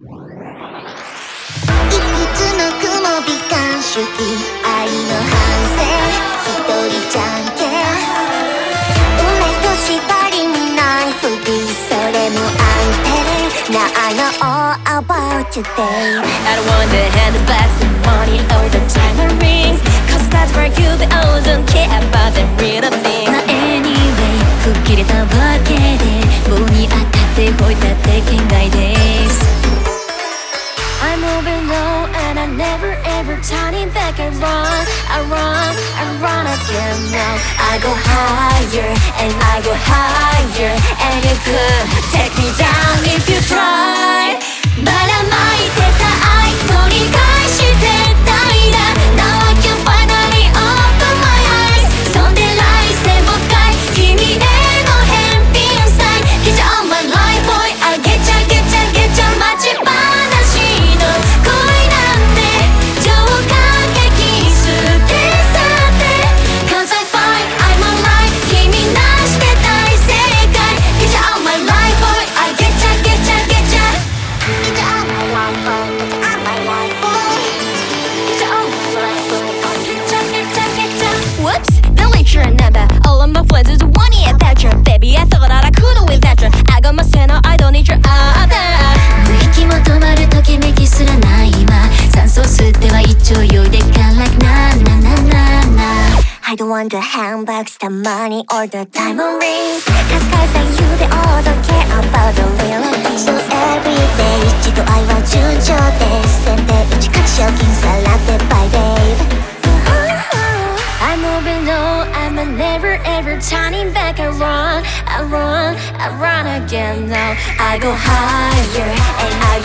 いくつの雲美観主義愛の反省一人じゃんけん俺と縛りにないふりそれも安定なあの all about today I don't want the handbags, the money or the diamond rings Cause that's for you, but I don't care about the real things Anyway, 吹っ切れたわけで棒に当たって吠えたって圏外です I'm moving on and I never ever turning back I run again now I go higher and I go higher And you could take me down if you try ばらまいてた愛取り返してたいだ Now I can finally open my eyes そんで来世もかい君への返品さえ Get on my life boy I get ya get ya get ya 待ち話の恋なんて超過激捨て去って Cause I find I'm alright 君なして大正解 Get ya on my life boy I get ya get ya get ya Get you on my life boy Get you on my life boy Get you on my life boy Get ya get ya get ya Whoops, delete your number All of my friends is one year that you Baby I thought that I couldn't with that you I got my center I don't need your other 息も止まるときめきすらない今酸素吸っては一丁酔いでからななななな I don't want the handbags, the money or the diamond rings Cause guys like you they all don't care about the real things So every day 一度愛は順調です宣伝打ち勝ち賞金さらって Bye babe I'm moving on, I'm never ever turning back I run again now I go higher and I